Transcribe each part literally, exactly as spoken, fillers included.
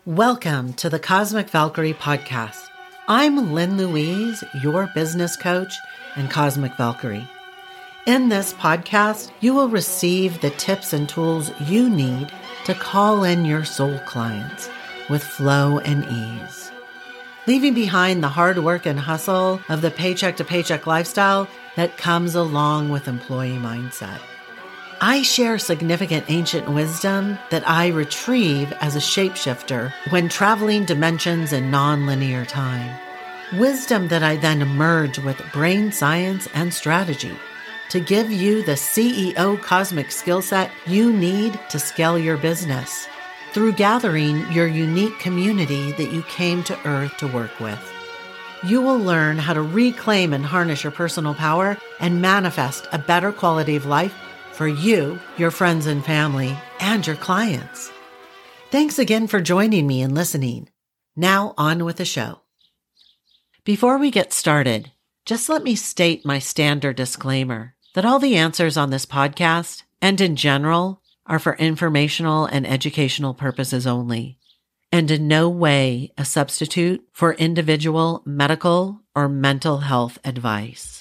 Welcome to the Cosmic Valkyrie podcast. I'm Lynn Louise, your business coach and Cosmic Valkyrie. In this podcast, you will receive the tips and tools you need to call in your soul clients with flow and ease. Leaving behind the hard work and hustle of the paycheck to paycheck lifestyle that comes along with employee mindset. I share significant ancient wisdom that I retrieve as a shapeshifter when traveling dimensions in non-linear time. Wisdom that I then merge with brain science and strategy to give you the C E O cosmic skill set you need to scale your business through gathering your unique community that you came to Earth to work with. You will learn how to reclaim and harness your personal power and manifest a better quality of life for you, your friends and family, and your clients. Thanks again for joining me and listening. Now on with the show. Before we get started, just let me state my standard disclaimer that all the answers on this podcast and in general are for informational and educational purposes only, and in no way a substitute for individual medical or mental health advice.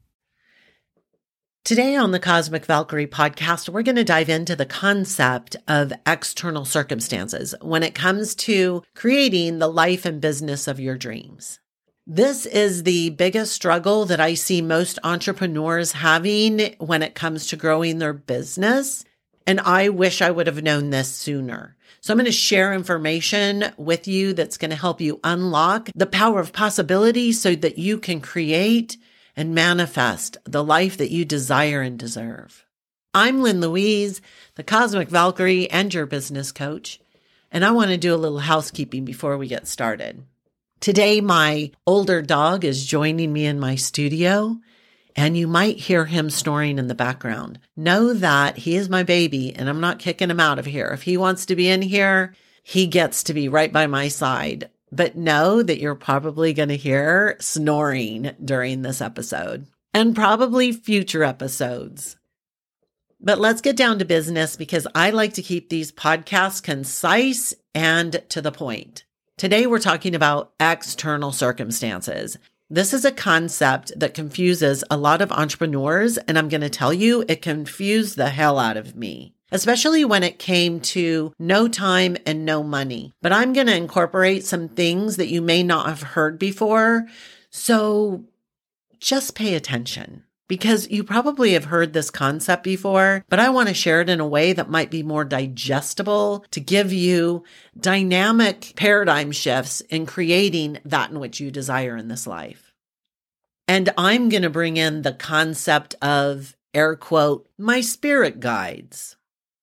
Today on the Cosmic Valkyrie podcast, we're going to dive into the concept of external circumstances when it comes to creating the life and business of your dreams. This is the biggest struggle that I see most entrepreneurs having when it comes to growing their business, and I wish I would have known this sooner. So I'm going to share information with you that's going to help you unlock the power of possibility so that you can create and manifest the life that you desire and deserve. I'm Lynn Louise, the Cosmic Valkyrie and your business coach, and I want to do a little housekeeping before we get started. Today, my older dog is joining me in my studio, and you might hear him snoring in the background. Know that he is my baby, and I'm not kicking him out of here. If he wants to be in here, he gets to be right by my side. But know that you're probably going to hear snoring during this episode and probably future episodes. But let's get down to business because I like to keep these podcasts concise and to the point. Today, we're talking about external circumstances. This is a concept that confuses a lot of entrepreneurs, and I'm going to tell you, it confused the hell out of me, especially when it came to no time and no money. But I'm going to incorporate some things that you may not have heard before, so just pay attention. Because you probably have heard this concept before, but I want to share it in a way that might be more digestible to give you dynamic paradigm shifts in creating that in which you desire in this life. And I'm going to bring in the concept of, air quote, my spirit guides.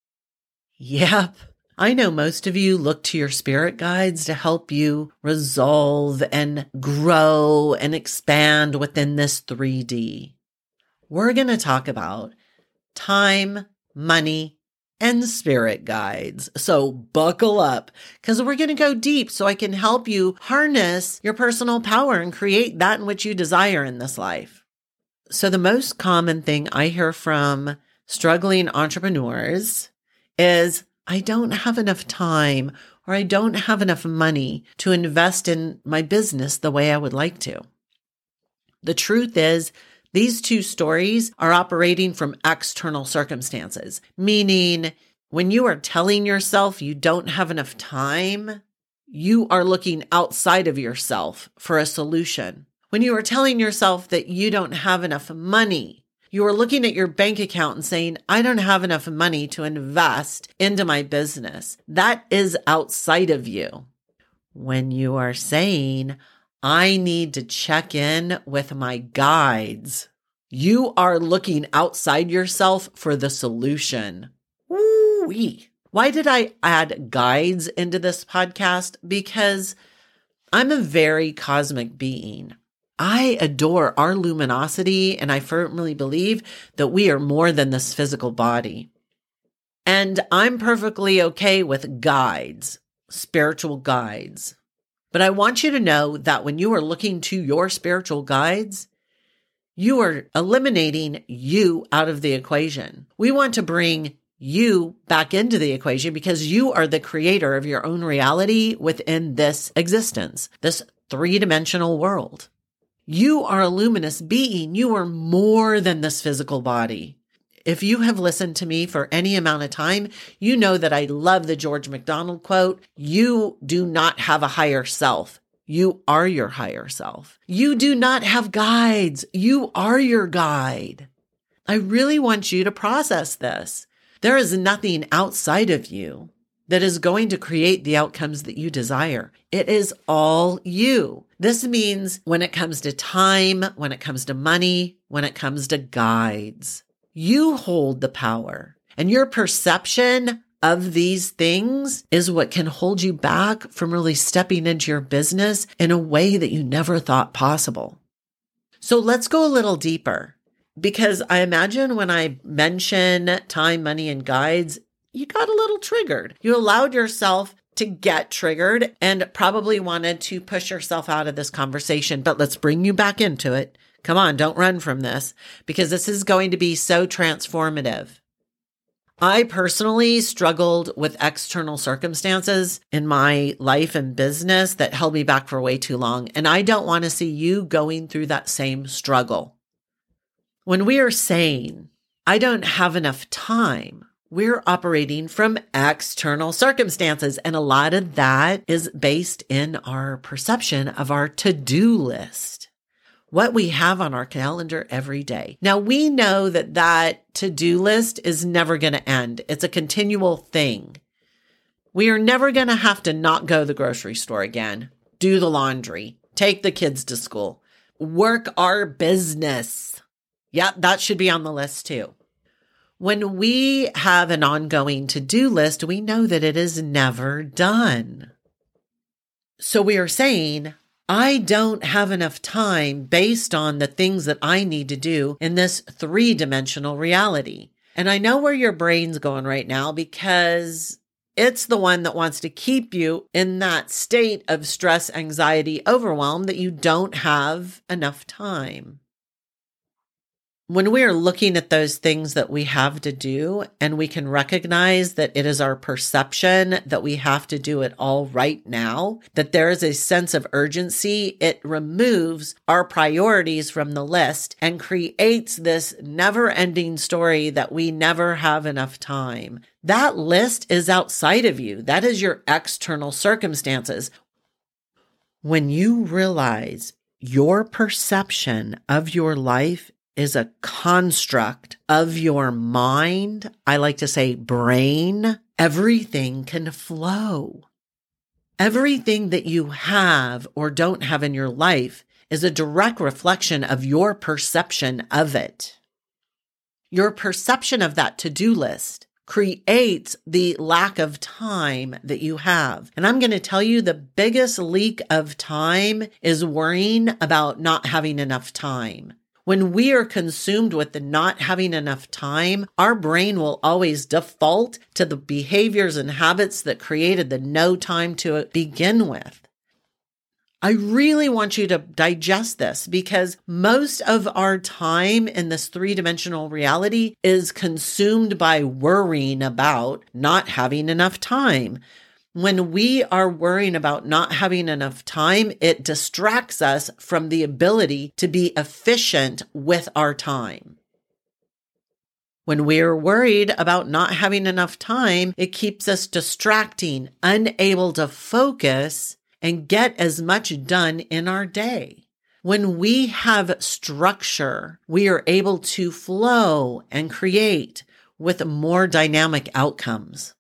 Yep. I know most of you look to your spirit guides to help you resolve and grow and expand within this three D. We're going to talk about time, money, and spirit guides. So buckle up because we're going to go deep so I can help you harness your personal power and create that in which you desire in this life. So the most common thing I hear from struggling entrepreneurs is, I don't have enough time or I don't have enough money to invest in my business the way I would like to. The truth is, these two stories are operating from external circumstances, meaning when you are telling yourself you don't have enough time, you are looking outside of yourself for a solution. When you are telling yourself that you don't have enough money, you are looking at your bank account and saying, I don't have enough money to invest into my business. That is outside of you. When you are saying, I need to check in with my guides, you are looking outside yourself for the solution. Woo-wee. Why did I add guides into this podcast? Because I'm a very cosmic being. I adore our luminosity, and I firmly believe that we are more than this physical body. And I'm perfectly okay with guides, spiritual guides. But I want you to know that when you are looking to your spiritual guides, you are eliminating you out of the equation. We want to bring you back into the equation because you are the creator of your own reality within this existence, this three-dimensional world. You are a luminous being. You are more than this physical body. If you have listened to me for any amount of time, you know that I love the George MacDonald quote, "You do not have a higher self. You are your higher self. You do not have guides. You are your guide." I really want you to process this. There is nothing outside of you that is going to create the outcomes that you desire. It is all you. This means when it comes to time, when it comes to money, when it comes to guides, you hold the power. And your perception of these things is what can hold you back from really stepping into your business in a way that you never thought possible. So let's go a little deeper. Because I imagine when I mention time, money, and guides, you got a little triggered. You allowed yourself to get triggered and probably wanted to push yourself out of this conversation. But let's bring you back into it. Come on, don't run from this because this is going to be so transformative. I personally struggled with external circumstances in my life and business that held me back for way too long. And I don't want to see you going through that same struggle. When we are saying, I don't have enough time, we're operating from external circumstances. And a lot of that is based in our perception of our to-do list, what we have on our calendar every day. Now, we know that that to-do list is never going to end. It's a continual thing. We are never going to have to not go to the grocery store again, do the laundry, take the kids to school, work our business. Yep, that should be on the list too. When we have an ongoing to-do list, we know that it is never done. So we are saying, I don't have enough time based on the things that I need to do in this three-dimensional reality. And I know where your brain's going right now because it's the one that wants to keep you in that state of stress, anxiety, overwhelm that you don't have enough time. When we are looking at those things that we have to do and we can recognize that it is our perception that we have to do it all right now, that there is a sense of urgency, it removes our priorities from the list and creates this never-ending story that we never have enough time. That list is outside of you. That is your external circumstances. When you realize your perception of your life is a construct of your mind, I like to say brain, everything can flow. Everything that you have or don't have in your life is a direct reflection of your perception of it. Your perception of that to-do list creates the lack of time that you have. And I'm going to tell you the biggest leak of time is worrying about not having enough time. When we are consumed with the not having enough time, our brain will always default to the behaviors and habits that created the no time to begin with. I really want you to digest this because most of our time in this three-dimensional reality is consumed by worrying about not having enough time. When we are worrying about not having enough time, it distracts us from the ability to be efficient with our time. When we're worried about not having enough time, it keeps us distracting, unable to focus and get as much done in our day. When we have structure, we are able to flow and create with more dynamic outcomes.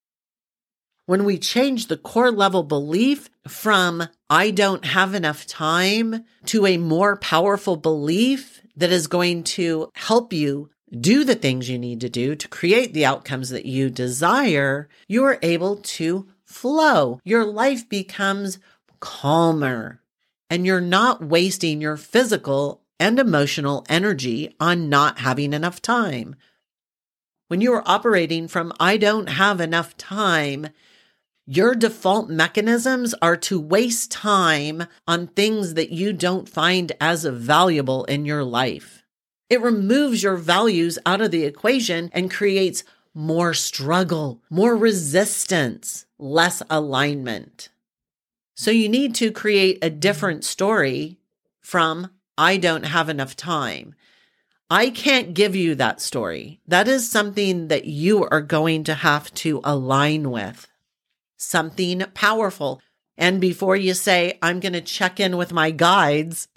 When we change the core level belief from I don't have enough time to a more powerful belief that is going to help you do the things you need to do to create the outcomes that you desire, you are able to flow. Your life becomes calmer and you're not wasting your physical and emotional energy on not having enough time. When you are operating from I don't have enough time, your default mechanisms are to waste time on things that you don't find as valuable in your life. It removes your values out of the equation and creates more struggle, more resistance, less alignment. So you need to create a different story from, I don't have enough time. I can't give you that story. That is something that you are going to have to align with. Something powerful. And before you say, I'm going to check in with my guides,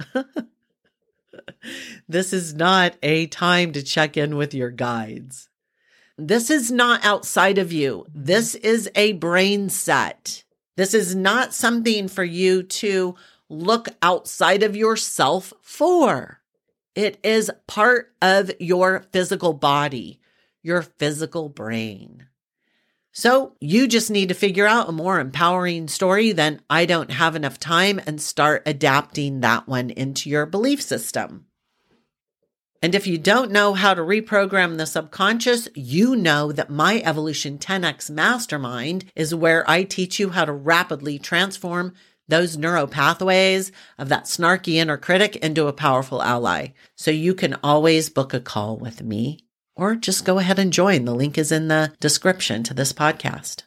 this is not a time to check in with your guides. This is not outside of you. This is a brain set. This is not something for you to look outside of yourself for. It is part of your physical body, your physical brain. So you just need to figure out a more empowering story than I don't have enough time and start adapting that one into your belief system. And if you don't know how to reprogram the subconscious, you know that my Evolution ten X Mastermind is where I teach you how to rapidly transform those neural pathways of that snarky inner critic into a powerful ally. So you can always book a call with me or just go ahead and join. The link is in the description to this podcast.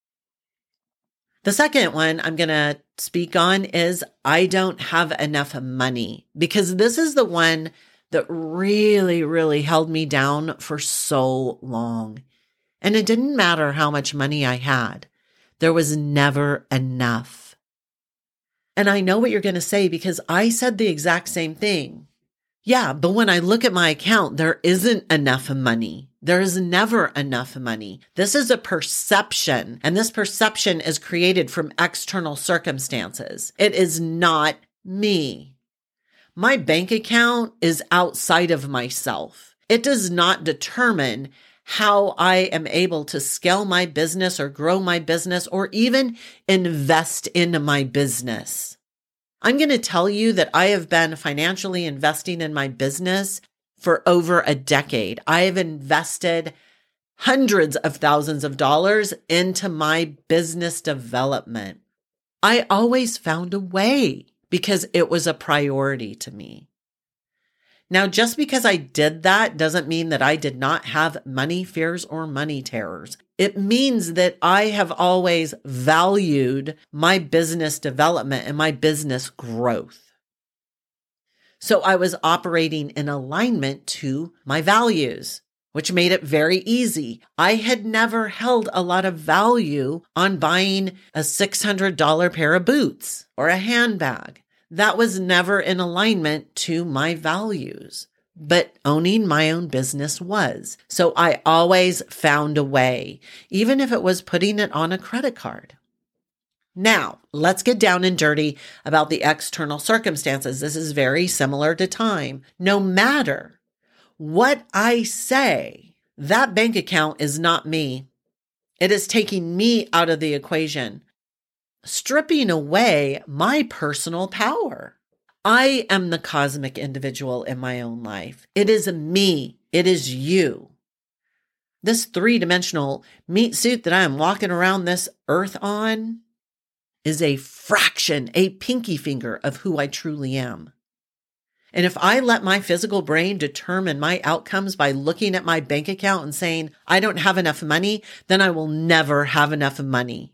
The second one I'm going to speak on is I don't have enough money, because this is the one that really, really held me down for so long. And it didn't matter how much money I had. There was never enough. And I know what you're going to say, because I said the exact same thing. Yeah, but when I look at my account, there isn't enough money. There is never enough money. This is a perception, and this perception is created from external circumstances. It is not me. My bank account is outside of myself. It does not determine how I am able to scale my business or grow my business or even invest in my business. I'm going to tell you that I have been financially investing in my business for over a decade. I have invested hundreds of thousands of dollars into my business development. I always found a way because it was a priority to me. Now, just because I did that doesn't mean that I did not have money fears or money terrors. It means that I have always valued my business development and my business growth. So I was operating in alignment to my values, which made it very easy. I had never held a lot of value on buying a six hundred dollars pair of boots or a handbag. That was never in alignment to my values, but owning my own business was. So I always found a way, even if it was putting it on a credit card. Now, let's get down and dirty about the external circumstances. This is very similar to time. No matter what I say, that bank account is not me. It is taking me out of the equation, stripping away my personal power. I am the cosmic individual in my own life. It is me. It is you. This three-dimensional meat suit that I am walking around this earth on is a fraction, a pinky finger of who I truly am. And if I let my physical brain determine my outcomes by looking at my bank account and saying, I don't have enough money, then I will never have enough money.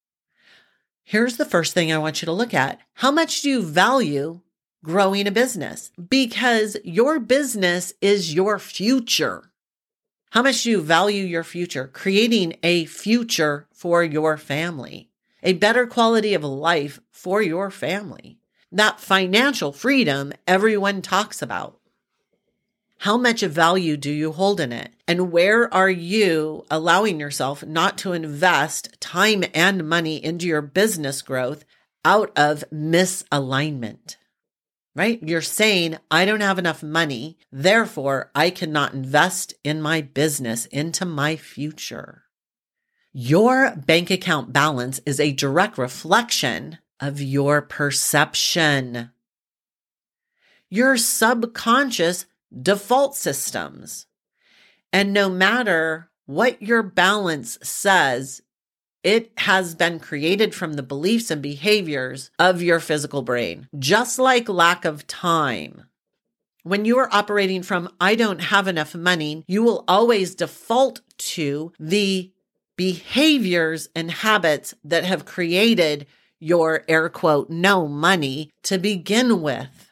Here's the first thing I want you to look at. How much do you value growing a business? Because your business is your future. How much do you value your future? Creating a future for your family, a better quality of life for your family, that financial freedom everyone talks about. How much value do you hold in it? And where are you allowing yourself not to invest time and money into your business growth out of misalignment? Right? You're saying, I don't have enough money, therefore I cannot invest in my business, into my future. Your bank account balance is a direct reflection of your perception. Your subconscious default systems. And no matter what your balance says, it has been created from the beliefs and behaviors of your physical brain. Just like lack of time When you are operating from, I don't have enough money, you will always default to the behaviors and habits that have created your air quote, no money to begin with.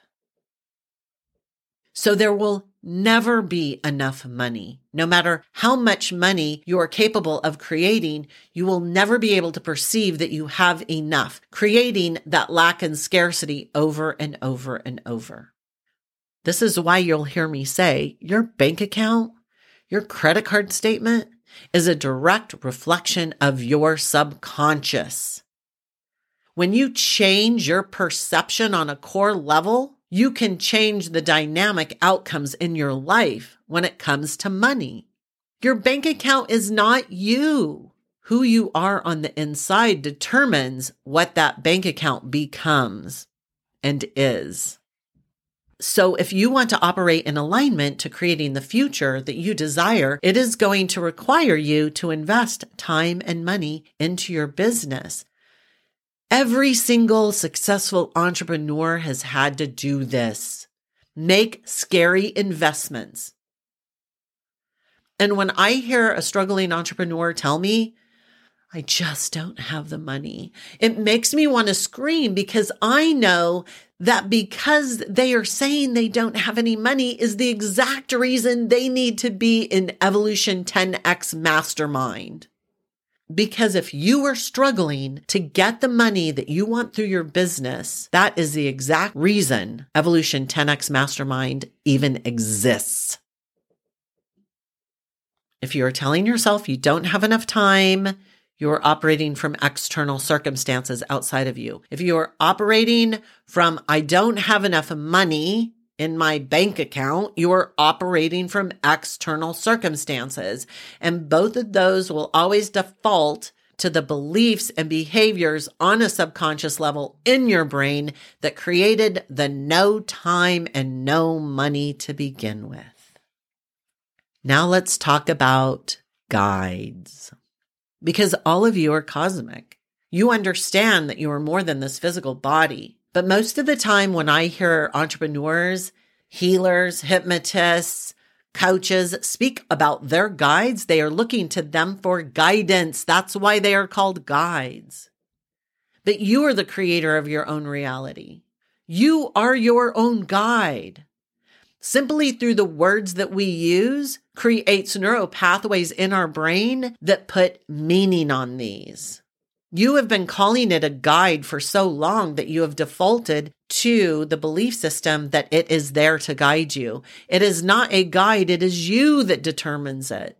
So there will never be enough money. No matter how much money you are capable of creating, you will never be able to perceive that you have enough, creating that lack and scarcity over and over and over. This is why you'll hear me say your bank account, your credit card statement is a direct reflection of your subconscious. When you change your perception on a core level, you can change the dynamic outcomes in your life when it comes to money. Your bank account is not you. Who you are on the inside determines what that bank account becomes and is. So if you want to operate in alignment to creating the future that you desire, it is going to require you to invest time and money into your business. Every single successful entrepreneur has had to do this. Make scary investments. And when I hear a struggling entrepreneur tell me, I just don't have the money, it makes me want to scream because I know that because they are saying they don't have any money is the exact reason they need to be in Evolution ten X Mastermind. Because if you are struggling to get the money that you want through your business, that is the exact reason Evolution ten X Mastermind even exists. If you are telling yourself you don't have enough time, you are operating from external circumstances outside of you. If you are operating from, I don't have enough money in my bank account, you are operating from external circumstances. And both of those will always default to the beliefs and behaviors on a subconscious level in your brain that created the no time and no money to begin with. Now let's talk about guides. Because all of you are cosmic. You understand that you are more than this physical body. But most of the time when I hear entrepreneurs, healers, hypnotists, coaches speak about their guides, they are looking to them for guidance. That's why they are called guides. But you are the creator of your own reality. You are your own guide. Simply through the words that we use creates neural pathways in our brain that put meaning on these. You have been calling it a guide for so long that you have defaulted to the belief system that it is there to guide you. It is not a guide. It is you that determines it.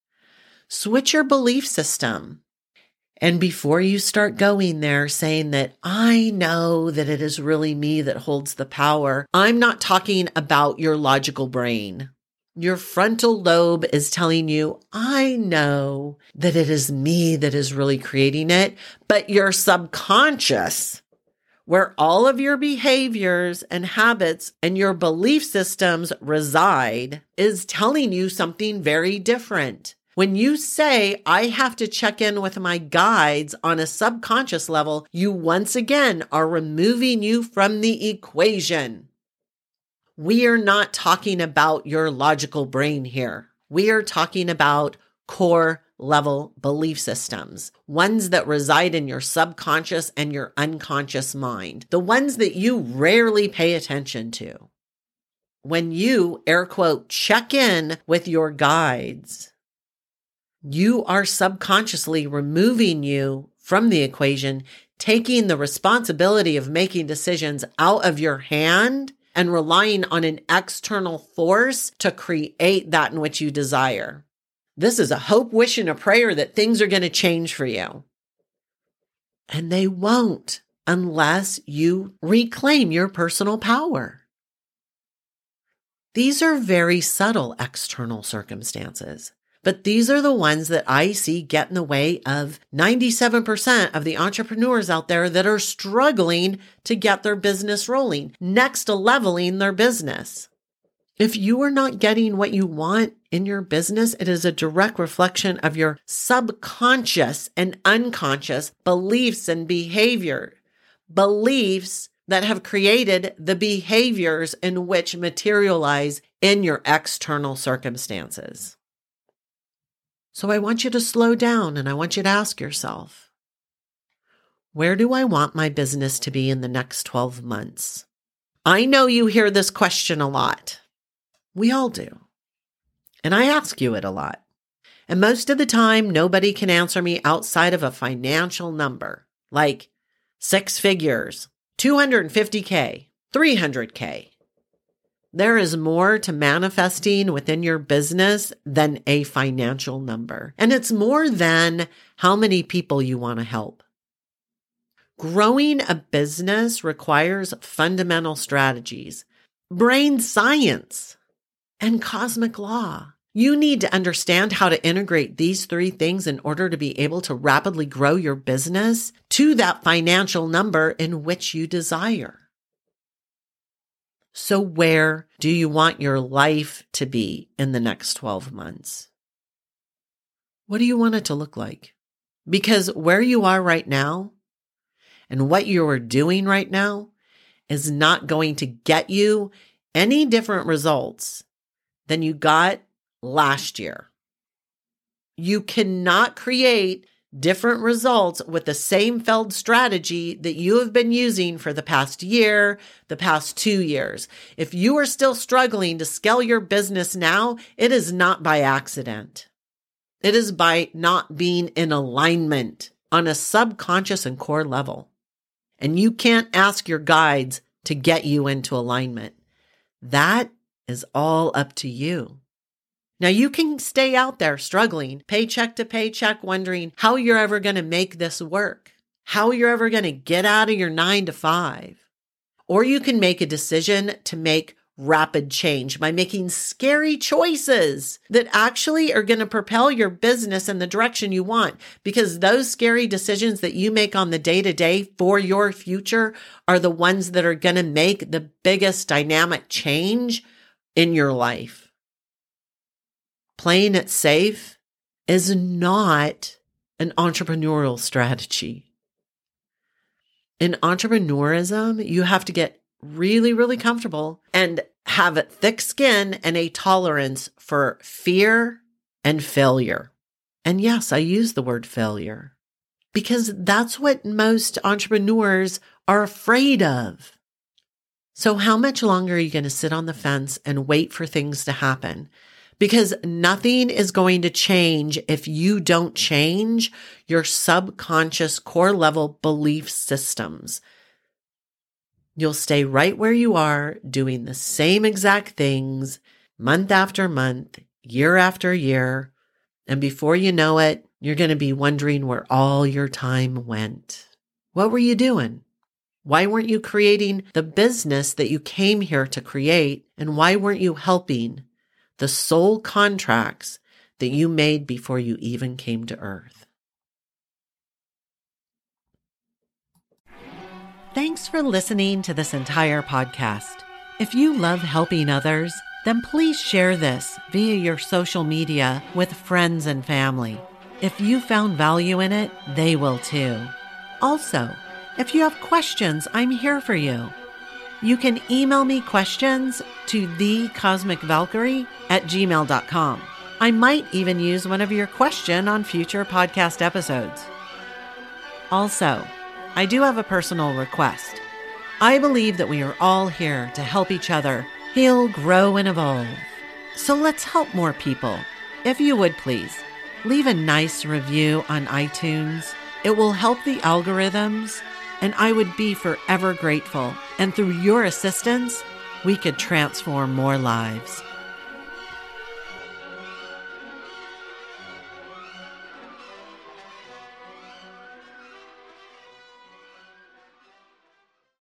Switch your belief system. And before you start going there saying that I know that it is really me that holds the power, I'm not talking about your logical brain. Your frontal lobe is telling you, I know that it is me that is really creating it, but your subconscious, where all of your behaviors and habits and your belief systems reside, is telling you something very different. When you say, I have to check in with my guides on a subconscious level, you once again are removing you from the equation. We are not talking about your logical brain here. We are talking about core level belief systems, ones that reside in your subconscious and your unconscious mind, the ones that you rarely pay attention to. When you, air quote, check in with your guides, you are subconsciously removing you from the equation, taking the responsibility of making decisions out of your hand and relying on an external force to create that in which you desire. This is a hope, wish, and a prayer that things are going to change for you. And they won't unless you reclaim your personal power. These are very subtle external circumstances, but these are the ones that I see get in the way of ninety-seven percent of the entrepreneurs out there that are struggling to get their business rolling, next to leveling their business. If you are not getting what you want in your business, it is a direct reflection of your subconscious and unconscious beliefs and behavior. Beliefs that have created the behaviors in which materialize in your external circumstances. So I want you to slow down and I want you to ask yourself, where do I want my business to be in the next twelve months? I know you hear this question a lot. We all do. And I ask you it a lot. And most of the time, nobody can answer me outside of a financial number, like six figures, two hundred fifty K, three hundred K. There is more to manifesting within your business than a financial number. And it's more than how many people you want to help. Growing a business requires fundamental strategies, brain science, and cosmic law. You need to understand how to integrate these three things in order to be able to rapidly grow your business to that financial number in which you desire. So where do you want your life to be in the next twelve months? What do you want it to look like? Because where you are right now and what you are doing right now is not going to get you any different results than you got last year. You cannot create different results with the same failed strategy that you have been using for the past year, the past two years. If you are still struggling to scale your business now, it is not by accident. It is by not being in alignment on a subconscious and core level. And you can't ask your guides to get you into alignment. That is all up to you. Now, you can stay out there struggling, paycheck to paycheck, wondering how you're ever going to make this work, how you're ever going to get out of your nine to five. Or you can make a decision to make rapid change by making scary choices that actually are going to propel your business in the direction you want, because those scary decisions that you make on the day-to-day for your future are the ones that are going to make the biggest dynamic change in your life. Playing it safe is not an entrepreneurial strategy. In entrepreneurism, you have to get really, really comfortable and have thick skin and a tolerance for fear and failure. And yes, I use the word failure because that's what most entrepreneurs are afraid of. So how much longer are you going to sit on the fence and wait for things to happen? Because nothing is going to change if you don't change your subconscious core level belief systems. You'll stay right where you are doing the same exact things month after month, year after year. And before you know it, you're going to be wondering where all your time went. What were you doing? Why weren't you creating the business that you came here to create? And why weren't you helping the soul contracts that you made before you even came to Earth? Thanks for listening to this entire podcast. If you love helping others, then please share this via your social media with friends and family. If you found value in it, they will too. Also, if you have questions, I'm here for you. You can email me questions to the cosmic valkyrie at gmail dot com. I might even use one of your questions on future podcast episodes. Also, I do have a personal request. I believe that we are all here to help each other heal, grow, and evolve. So let's help more people. If you would please, leave a nice review on iTunes. It will help the algorithms, and I would be forever grateful. And through your assistance, we could transform more lives.